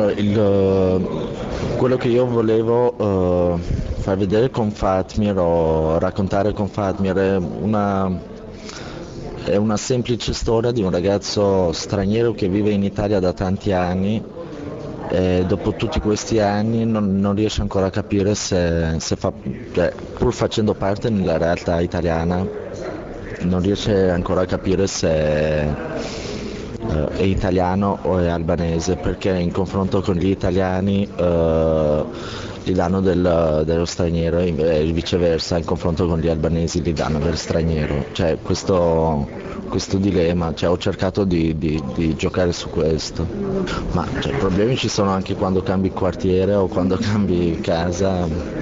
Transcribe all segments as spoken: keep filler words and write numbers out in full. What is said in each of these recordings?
uh, il, uh, quello che io volevo uh, far vedere con Fatmir o raccontare con Fatmir è una, è una semplice storia di un ragazzo straniero che vive in Italia da tanti anni e dopo tutti questi anni non, non riesce ancora a capire se, se fa, cioè, pur facendo parte della realtà italiana, non riesce ancora a capire se uh, è italiano o è albanese, perché in confronto con gli italiani uh, gli danno del, dello straniero e viceversa, in confronto con gli albanesi gli danno del straniero. Cioè, questo, questo dilemma, cioè, ho cercato di, di, di giocare su questo, ma cioè, problemi ci sono anche quando cambi quartiere o quando cambi casa.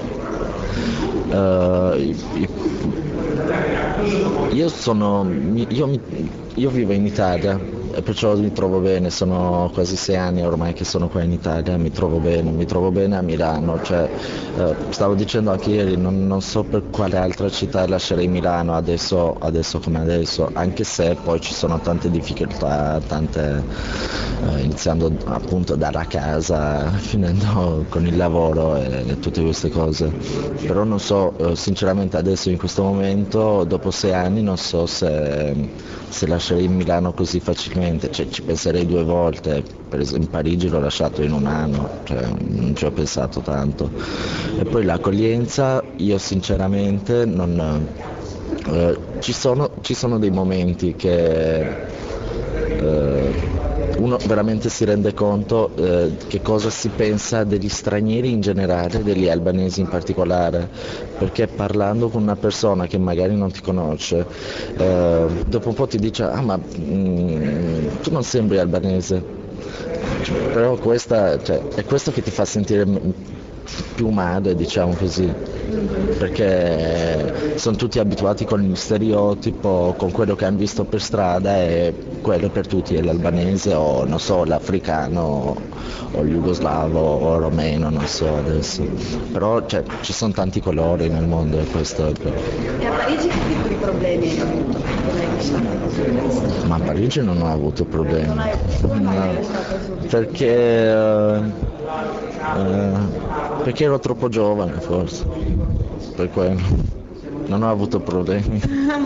Uh, i, i, io sono io, mi, io vivo in Italia e perciò mi trovo bene, sono quasi sei anni ormai che sono qua in Italia, mi trovo bene, mi trovo bene a Milano, cioè, eh, stavo dicendo anche ieri, non, non so per quale altra città lascerei Milano adesso, adesso come adesso, anche se poi ci sono tante difficoltà, tante, eh, iniziando appunto dalla casa, finendo con il lavoro e, e tutte queste cose, però non so, eh, sinceramente adesso in questo momento, dopo sei anni, non so se, se lascerei Milano così facilmente. Cioè, ci penserei due volte, per esempio in Parigi l'ho lasciato in un anno, cioè, non ci ho pensato tanto. E poi l'accoglienza, io sinceramente non, eh, ci, sono, ci sono dei momenti che eh, uno veramente si rende conto eh, che cosa si pensa degli stranieri in generale, degli albanesi in particolare, perché parlando con una persona che magari non ti conosce, eh, dopo un po' ti dice ah ma mm, tu non sembri albanese, però questa, cioè, è questo che ti fa sentire più male, diciamo così, perché sono tutti abituati con il stereotipo, con quello che hanno visto per strada e quello per tutti è l'albanese o non so, l'africano o il jugoslavo o romeno, non so adesso, però cioè, ci sono tanti colori nel mondo e questo è per... E a Parigi che tipo di problemi hai avuto? Ma a Parigi non ho avuto problemi, non hai, come mai no, hai lasciato subito? perché uh, uh, perché ero troppo giovane forse, per quello non ho avuto problemi.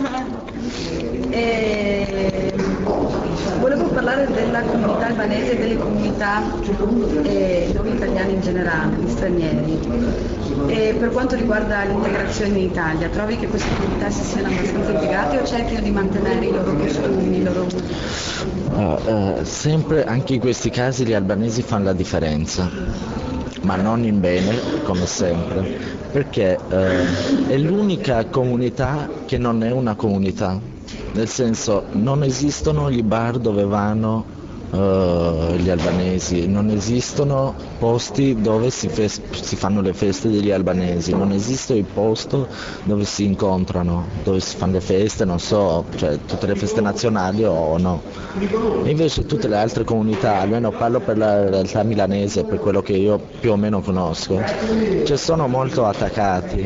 E... volevo parlare della comunità albanese e delle comunità eh, non italiane in generale, gli stranieri. E per quanto riguarda l'integrazione in Italia, trovi che queste comunità si siano abbastanza integrate o cerchino di mantenere i loro costumi, i loro... Uh, uh, sempre, anche in questi casi gli albanesi fanno la differenza, ma non in bene, come sempre, perché uh, è l'unica comunità che non è una comunità, nel senso non esistono gli bar dove vanno uh, gli albanesi, non esistono posti dove si, fes- si fanno le feste degli albanesi, non esiste il posto dove si incontrano, dove si fanno le feste, non so, cioè tutte le feste nazionali o no. E invece tutte le altre comunità, almeno parlo per la realtà milanese, per quello che io più o meno conosco, cioè sono molto attaccati.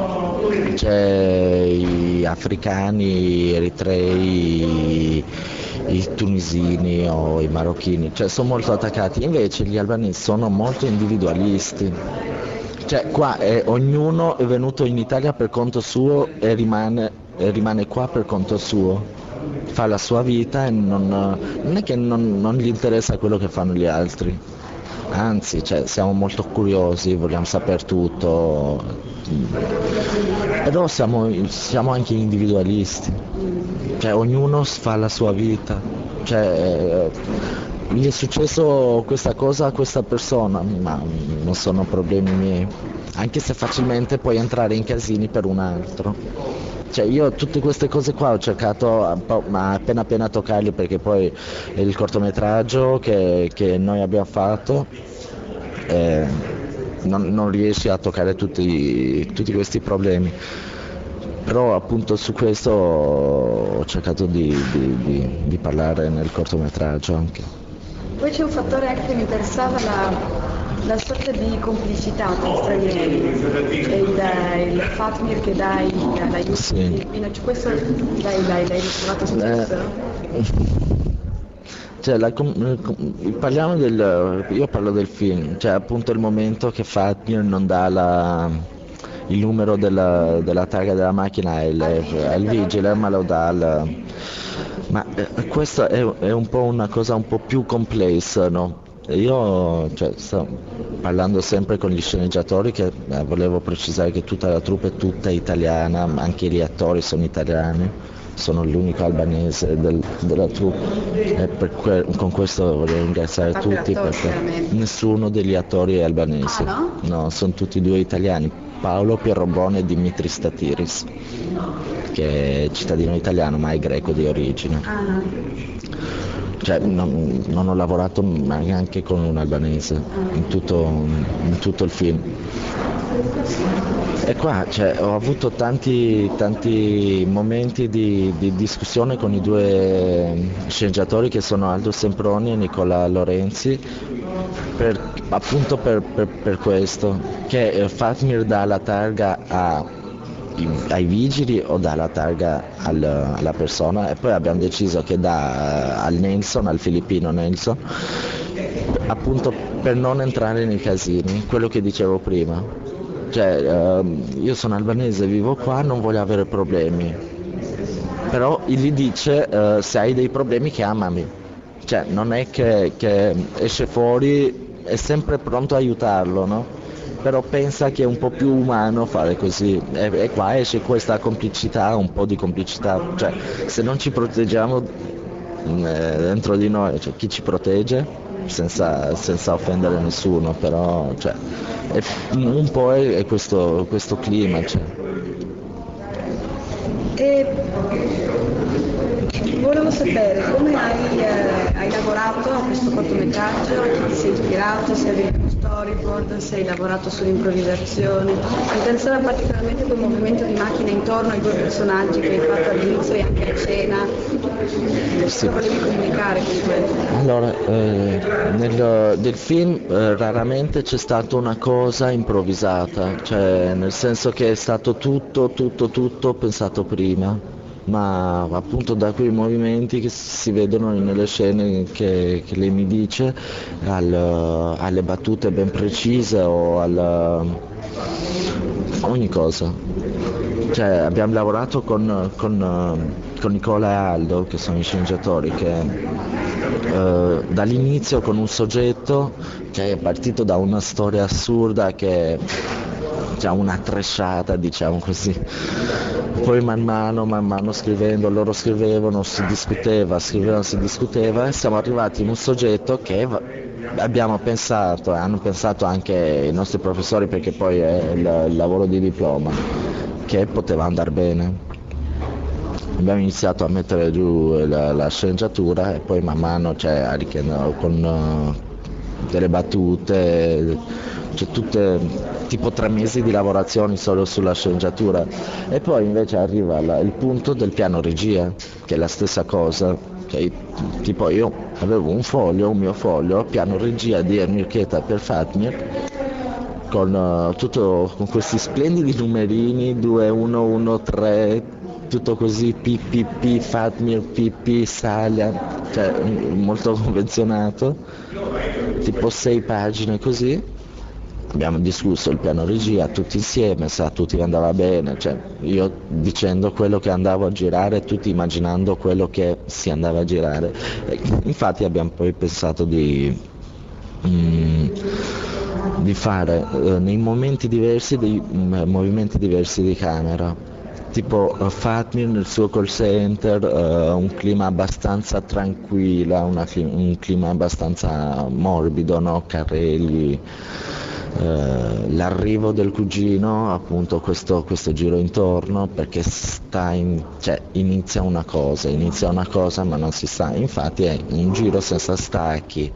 C'è gli africani, gli eritrei, i tunisini o i marocchini, cioè sono molto attaccati, invece gli albanesi sono molto individualisti. Cioè qua è, ognuno è venuto in Italia per conto suo e rimane, e rimane qua per conto suo, fa la sua vita e non, non è che non, non gli interessa quello che fanno gli altri, anzi cioè, siamo molto curiosi, vogliamo sapere tutto, però siamo, siamo anche individualisti, cioè ognuno fa la sua vita, cioè gli è successo questa cosa a questa persona, ma non sono problemi miei, anche se facilmente puoi entrare in casini per un altro. Cioè io tutte queste cose qua ho cercato ma appena appena toccarli, perché poi è il cortometraggio che, che noi abbiamo fatto, eh, non, non riesci a toccare tutti, tutti questi problemi, però appunto su questo ho cercato di, di, di, di parlare nel cortometraggio anche. Poi c'è un fattore anche che mi interessava, la, la sorta di complicità tra gli stranieri, il, il Fatmir che dai all'aiuto Sì. filipino, cioè questo l'hai, l'hai, l'hai ritrovato spesso? Eh, Cioè, la com- parliamo del, io parlo del film, cioè appunto il momento che Fatmir non dà la, il numero della, della targa della macchina al, al vigile, ma lo dà al... Ma eh, questa è, è un po' una cosa un po' più complessa, no? Io cioè, sto parlando sempre con gli sceneggiatori che eh, volevo precisare che tutta la troupe è tutta italiana, anche gli attori sono italiani. Sono l'unico albanese del, della troupe e per que- con questo voglio ringraziare tutti perché nessuno degli attori è albanese. Ah, no? No, sono tutti due italiani, Paolo Pierrobone e Dimitri Statiris, che è cittadino italiano ma è greco di origine. Ah. Cioè, non, non ho lavorato neanche con un albanese in tutto, in tutto il film. E qua cioè, ho avuto tanti, tanti momenti di, di discussione con i due sceneggiatori che sono Aldo Semproni e Nicola Lorenzi, per, appunto per, per, per questo, che Fatmir dà la targa a, ai vigili o dà la targa al, alla persona, e poi abbiamo deciso che dà al Nelson, al filippino Nelson, appunto per non entrare nei casini, quello che dicevo prima. Cioè, ehm, io sono albanese, vivo qua, non voglio avere problemi, però gli dice eh, se hai dei problemi chiamami, cioè non è che, che esce fuori, è sempre pronto a aiutarlo, no? Però pensa che è un po' più umano fare così, e, e qua esce questa complicità, un po' di complicità, cioè se non ci proteggiamo eh, dentro di noi, cioè, chi ci protegge? Senza, senza offendere nessuno, però cioè, è, un po' è, è questo, questo clima. Cioè. E volevo sapere come hai, eh, hai lavorato a questo cortometraggio, a chi ti sei ispirato, se avevi uno storyboard, se hai lavorato sull'improvvisazione. Mi interessava particolarmente quel movimento di macchina intorno ai due personaggi che hai fatto all'inizio e anche a cena. Sì. Cosa volevi comunicare con quello? Allora, eh, nel, nel film eh, raramente c'è stata una cosa improvvisata, cioè nel senso che è stato tutto, tutto, tutto pensato prima, ma appunto da quei movimenti che si vedono nelle scene che, che lei mi dice, al, alle battute ben precise o al, ogni cosa. Cioè, abbiamo lavorato con, con, con Nicola e Aldo, che sono i sceneggiatori, che eh, dall'inizio con un soggetto che è partito da una storia assurda che c'è una tresciata, diciamo così. Poi man mano, man mano scrivendo, loro scrivevano, si discuteva, scrivevano, si discuteva, e siamo arrivati in un soggetto che abbiamo pensato, e hanno pensato anche i nostri professori, perché poi è il, il lavoro di diploma, che poteva andare bene. Abbiamo iniziato a mettere giù la, la sceneggiatura e poi man mano, cioè, con uh, delle battute, cioè tutte tipo tre mesi di lavorazioni solo sulla sceneggiatura, e poi invece arriva la, il punto del piano regia, che è la stessa cosa, cioè, tipo io avevo un foglio, un mio foglio, piano regia di Emir Cheta per Fatmir, con, uh, tutto, con questi splendidi numerini, due uno uno tre, tutto così, P P P, Fatmir, P P, Salia, cioè molto convenzionato, tipo sei pagine così. Abbiamo discusso il piano regia tutti insieme, se a tutti andava bene, cioè io dicendo quello che andavo a girare, tutti immaginando quello che si andava a girare. E infatti abbiamo poi pensato di, mm, di fare eh, nei momenti diversi dei mm, movimenti diversi di camera. Tipo uh, Fatmir nel suo call center, uh, un clima abbastanza tranquillo, una, un clima abbastanza morbido, no? Carrelli. Uh, l'arrivo del cugino, appunto questo, questo giro intorno, perché sta in, cioè, inizia una cosa, inizia una cosa ma non si sta, infatti è un giro senza stacchi.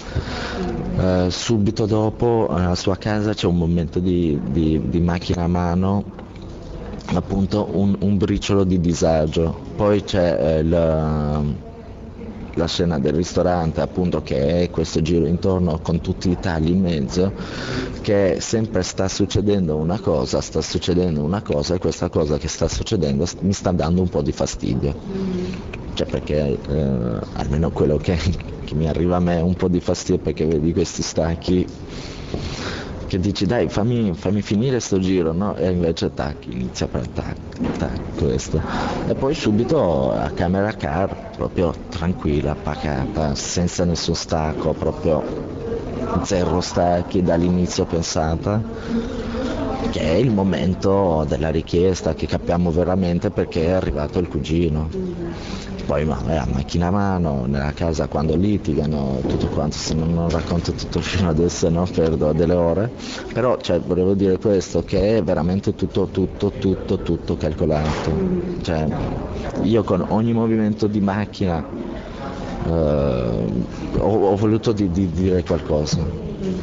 Uh, subito dopo alla sua casa c'è un momento di, di, di macchina a mano, appunto un, un briciolo di disagio, poi c'è eh, il la scena del ristorante, appunto, che è questo giro intorno con tutti i tagli in mezzo, che sempre sta succedendo una cosa, sta succedendo una cosa e questa cosa che sta succedendo mi sta dando un po' di fastidio. cioè perché eh, almeno quello che, che mi arriva a me è un po' di fastidio, perché vedi questi stacchi che dici dai fammi, fammi finire sto giro, no? E invece tac, inizia per tac, tac, questo. E poi subito a camera car, proprio tranquilla, pacata, senza nessun stacco, proprio zero stacchi dall'inizio pensata, che è il momento della richiesta, che capiamo veramente perché è arrivato il cugino. Poi vabbè, a macchina a mano, nella casa quando litigano, tutto quanto, se non, non racconto tutto fino adesso, no, perdo delle ore, però cioè, volevo dire questo, che è veramente tutto, tutto, tutto, tutto calcolato, cioè, io con ogni movimento di macchina eh, ho, ho voluto di, di dire qualcosa.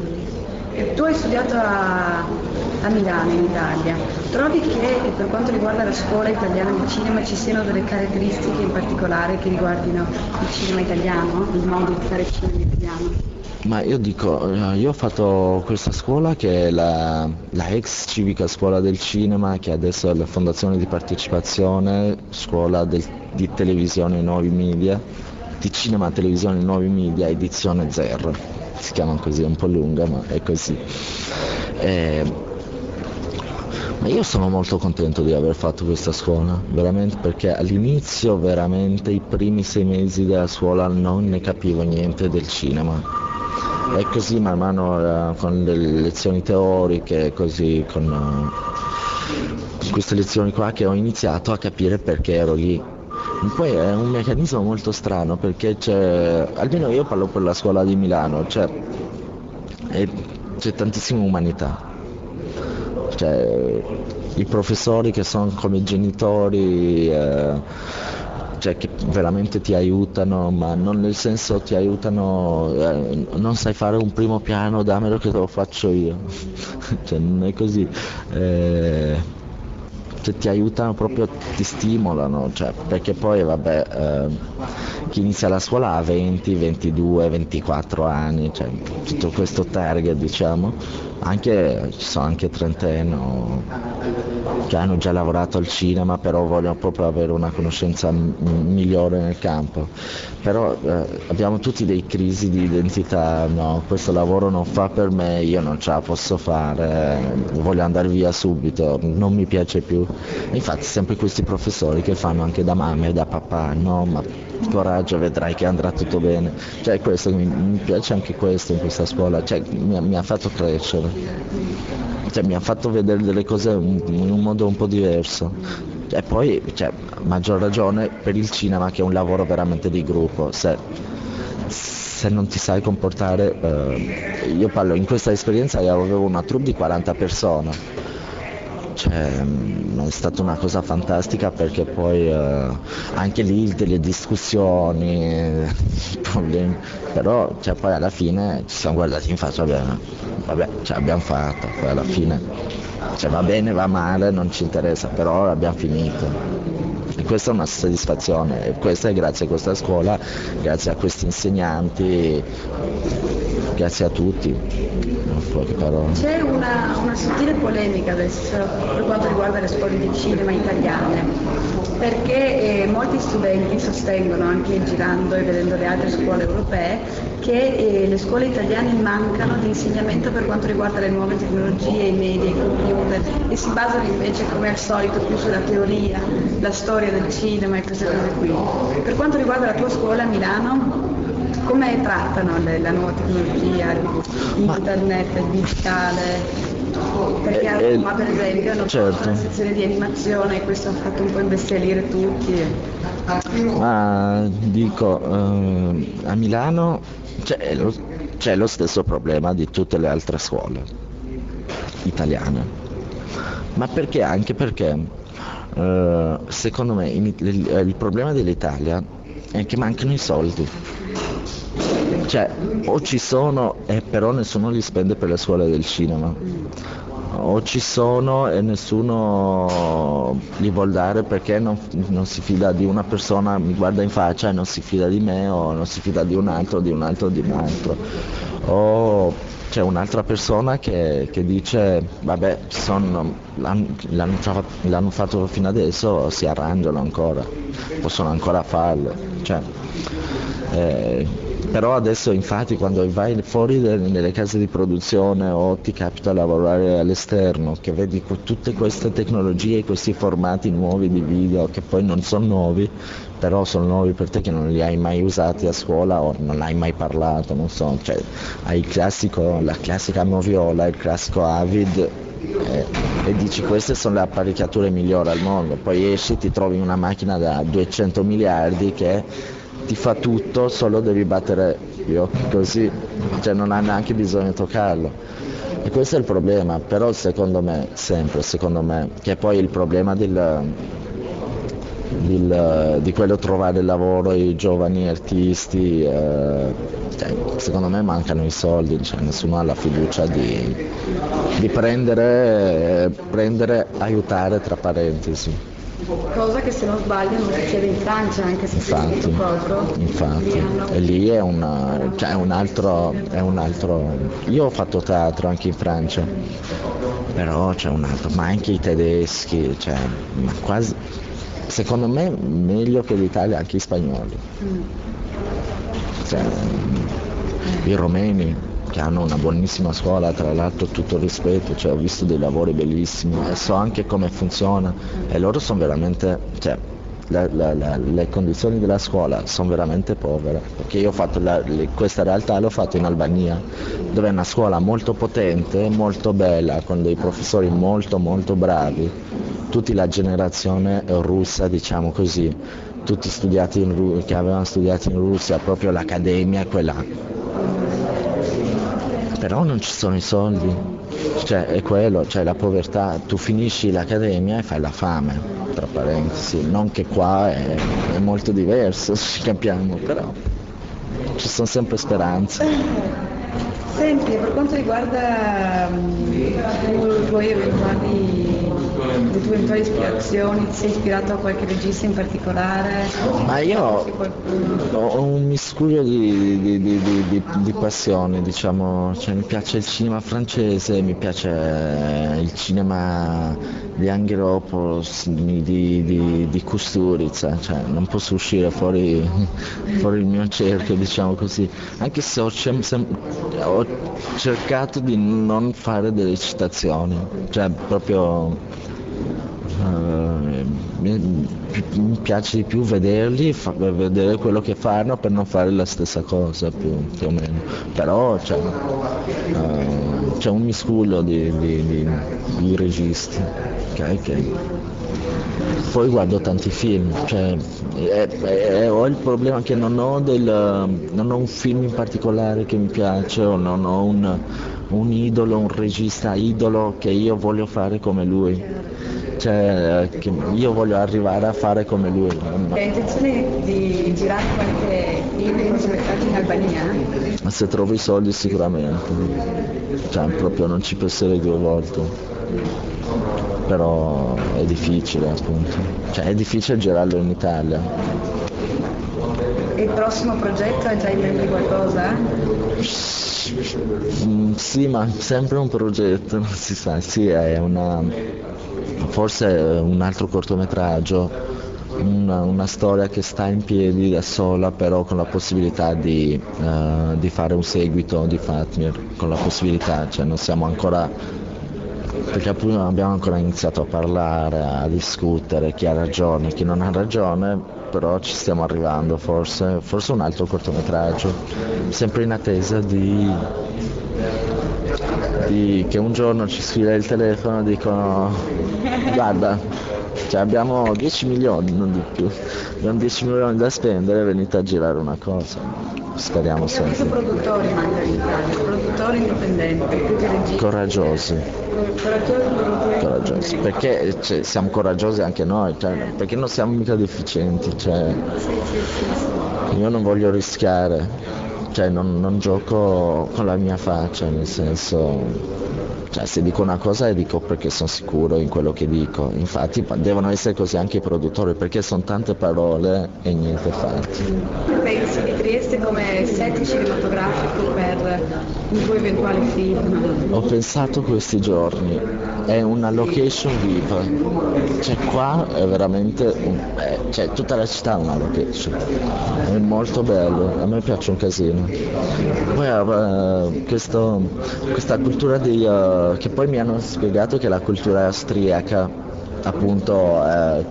Tu hai studiato a, a Milano, in Italia. Trovi che per quanto riguarda la scuola italiana di cinema ci siano delle caratteristiche in particolare che riguardino il cinema italiano, il modo di fare cinema italiano? Ma io dico, io ho fatto questa scuola che è la, la ex civica scuola del cinema, che adesso è la fondazione di partecipazione, scuola del, di televisione e nuovi media, di cinema, televisione e nuovi media, edizione zero. Si chiama così, è un po' lunga ma è così. Eh, ma io sono molto contento di aver fatto questa scuola, veramente, perché all'inizio veramente i primi sei mesi della scuola non ne capivo niente del cinema. E così man mano eh, con le lezioni teoriche, così con, uh, con queste lezioni qua, che ho iniziato a capire perché ero lì. Poi è un meccanismo molto strano, perché c'è, almeno io parlo per la scuola di Milano, c'è, è, c'è tantissima umanità, cioè i professori che sono come genitori, eh, cioè che veramente ti aiutano, ma non nel senso ti aiutano, eh, non sai fare un primo piano, dammelo che te lo faccio io, cioè non è così. Eh, Cioè, ti aiutano proprio, ti stimolano, cioè, perché poi vabbè eh, chi inizia la scuola ha venti, ventidue, ventiquattro anni, cioè, tutto questo target, diciamo, anche ci sono anche trentenni che hanno già lavorato al cinema, però vogliono proprio avere una conoscenza m- migliore nel campo, però eh, abbiamo tutti dei crisi di identità, no, questo lavoro non fa per me, io non ce la posso fare, voglio andare via subito, non mi piace più. E infatti sempre questi professori che fanno anche da mamma e da papà, no, ma coraggio, vedrai che andrà tutto bene, cioè questo mi, mi piace anche questo in questa scuola, cioè mi, mi ha fatto crescere, cioè mi ha fatto vedere delle cose in, in un modo un po' diverso. E poi cioè, maggior ragione per il cinema, che è un lavoro veramente di gruppo, se, se non ti sai comportare, eh, io parlo in questa esperienza, io avevo una troupe di quaranta persone. Cioè, è stata una cosa fantastica, perché poi eh, anche lì delle discussioni, problemi, però cioè, poi alla fine ci siamo guardati in faccia, bene, vabbè, ce l'abbiamo fatta, poi alla fine cioè, va bene, va male, non ci interessa, però abbiamo finito. E questa è una soddisfazione, e questa è grazie a questa scuola, grazie a questi insegnanti, grazie a tutti. Poche parole. C'è una, una sottile polemica adesso per quanto riguarda le scuole di cinema italiane, perché eh, molti studenti sostengono, anche girando e vedendo le altre scuole europee, che eh, le scuole italiane mancano di insegnamento per quanto riguarda le nuove tecnologie, i media, i computer, e si basano invece, come al solito, più sulla teoria, la storia del cinema e queste cose qui. Per quanto riguarda la tua scuola a Milano, come trattano le, la nuova tecnologia, internet, il digitale? Perché a eh, Roma per esempio hanno certo. fatto una sezione di animazione e questo ha fatto un po' imbestialire tutti. Ma dico, eh, a Milano c'è lo, c'è lo stesso problema di tutte le altre scuole italiane, ma perché? Anche perché eh, secondo me in, il, il problema dell'Italia è che mancano i soldi. Cioè, o ci sono e però nessuno li spende per le scuole del cinema, o ci sono e nessuno li vuol dare perché non, non si fida di una persona, mi guarda in faccia e non si fida di me, o non si fida di un altro, di un altro, di un altro. O c'è un'altra persona che, che dice vabbè son, l'hanno, l'hanno fa- l'hanno fatto fino adesso, si arrangiano ancora, possono ancora farlo. Cioè, eh, però adesso infatti quando vai fuori de- nelle case di produzione o ti capita lavorare all'esterno, che vedi que- tutte queste tecnologie, questi formati nuovi di video che poi non sono nuovi, però sono nuovi per te che non li hai mai usati a scuola o non hai mai parlato, non so, cioè hai il classico, la classica moviola, il classico Avid eh, e dici queste sono le apparecchiature migliori al mondo, poi esci ti trovi una macchina da duecento miliardi che ti fa tutto, solo devi battere gli occhi così, cioè non hai neanche bisogno di toccarlo. E questo è il problema, però secondo me, sempre secondo me, che poi il problema del, del, di quello trovare lavoro ai giovani artisti, eh, cioè, secondo me mancano i soldi, cioè, nessuno ha la fiducia di, di prendere, eh, prendere, aiutare tra parentesi. Cosa che se non sbaglio non succede in Francia, anche se si è Infatti, scritto poco. infatti, Lì hanno- e lì è, una, cioè è un altro, è un altro, io ho fatto teatro anche in Francia, però c'è un altro, ma anche i tedeschi, cioè, ma quasi, secondo me meglio che l'Italia anche i spagnoli, Mm. cioè, i romeni che hanno una buonissima scuola, tra l'altro tutto il rispetto, cioè, ho visto dei lavori bellissimi e so anche come funziona e loro sono veramente, cioè, la- la- la- le condizioni della scuola sono veramente povere, perché io ho fatto la- le- questa realtà l'ho fatto in Albania, dove è una scuola molto potente, molto bella, con dei professori molto molto bravi, tutti la generazione russa, diciamo così, tutti studiati in Ru- che avevano studiato in Russia, proprio l'accademia, quella. Però non ci sono i soldi, cioè è quello, cioè la povertà, tu finisci l'accademia e fai la fame, tra parentesi, non che qua è, è molto diverso, ci capiamo, però ci sono sempre speranze. Senti, per quanto riguarda mm, i tuoi eventuali, le tue eventuali ispirazioni, ti sei ispirato a qualche regista in particolare? Ma io Conosci qualcuno? ho un miscuglio di, di, di, di, di, di passioni, diciamo, cioè, mi piace il cinema francese, mi piace il cinema di Angheropoulos, di, di, di, di Kusturica, cioè, non posso uscire fuori, fuori il mio cerchio, diciamo così, anche se ho, sem- sem- ho cercato di non fare delle citazioni, cioè proprio eh, mi, mi piace di più vederli, fa- vedere quello che fanno per non fare la stessa cosa più, più o meno, però c'è, eh, c'è un miscuglio di, di- di- di registi, ok, che poi guardo tanti film, cioè, e- e- ho il problema che non ho, del, non ho un film in particolare che mi piace o non ho un, un idolo, un regista idolo che io voglio fare come lui, cioè che io voglio arrivare a fare come lui. non- Hai intenzione di girare qualche film in cortometraggio in Albania? Ma se trovo i soldi sicuramente, cioè proprio non ci penserei due volte. Però è difficile appunto, cioè è difficile girarlo in Italia. E il prossimo progetto hai già in mente qualcosa? Mm, sì, ma sempre un progetto, non si sa, sì, è una, forse è un altro cortometraggio, una, una storia che sta in piedi da sola, però con la possibilità di, eh, di fare un seguito di Fatmir, con la possibilità, cioè non siamo ancora, perché appunto non abbiamo ancora iniziato a parlare, a discutere chi ha ragione, chi non ha ragione, però ci stiamo arrivando, forse, forse un altro cortometraggio, sempre in attesa di, di che un giorno ci sfila il telefono e dicono guarda, cioè abbiamo dieci milioni, non di più, abbiamo dieci milioni da spendere, venite a girare una cosa, speriamo Io ho visto sempre. produttori mancano in Italia, produttori indipendenti, più che registi. Coraggiosi. Coraggiosi produttori Coraggiosi, indipendenti. perché cioè, siamo coraggiosi anche noi, cioè, perché non siamo mica deficienti, cioè, Sì, sì, sì, sì. io non voglio rischiare, cioè non, non gioco con la mia faccia, nel senso, cioè se dico una cosa la dico perché sono sicuro in quello che dico, infatti devono essere così anche i produttori, perché sono tante parole e niente fatti. Pensi di Trieste come set cinematografico per un tuo eventuale film? Ho pensato questi giorni, è una location viva, cioè qua è veramente, un, eh, cioè tutta la città è una location, è molto bello, a me piace un casino. Poi uh, questo, questa cultura di, uh, che poi mi hanno spiegato che la cultura austriaca, appunto, eh,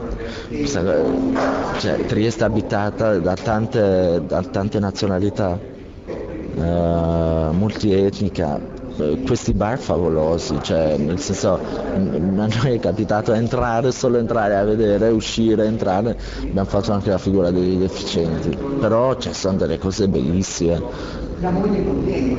cioè, Trieste è abitata da tante, da tante nazionalità, eh, multietnica, eh, questi bar favolosi, cioè nel senso, a noi è capitato entrare, solo entrare a vedere, uscire, entrare, abbiamo fatto anche la figura dei deficienti, però ci sono delle cose bellissime.